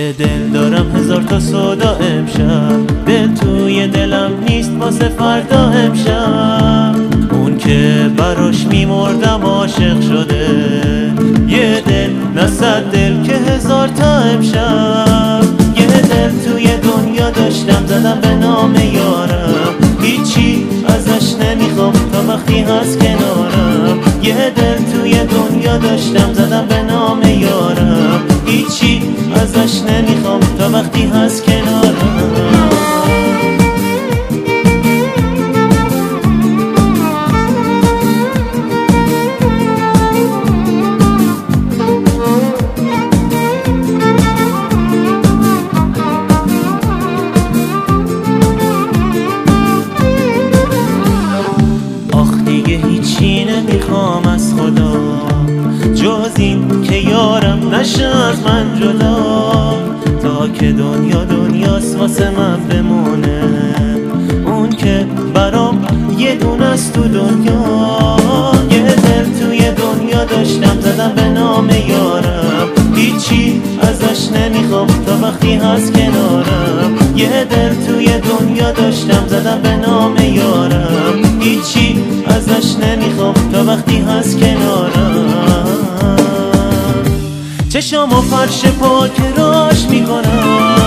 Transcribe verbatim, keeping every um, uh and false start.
یه دل دارم هزار تا سودا امشب، دل توی دلم نیست واسه فردا امشب. اون که براش میمردم عاشق شده، یه دل نه صد دل که هزار تا امشب. یه دل توی دنیا داشتم زدم به نام یارم، هیچی ازش نمیخوام تا وقتی هست کنارم. یه دل توی دنیا داشتم زدم به نام یارم، هیچی ازش نمیخوام تا وقتی هست کنارم. هیچی نمیخوام از خدا جز این که یارم نشه از من جدا، تا که دنیا دنیاست واسه من بمونه. اون که برام یه دونه است تو دنیا، یه دل توی دنیا داشتم زدم به نام یارم، هیچی ازش نمیخوام تا وقتی هست کنارم. یه دل توی دنیا داشتم زدم به نام یارم، هیچی ازش نمیخوام تا وقتی هست کنارم. چشامو فرش پاک راش میکنم،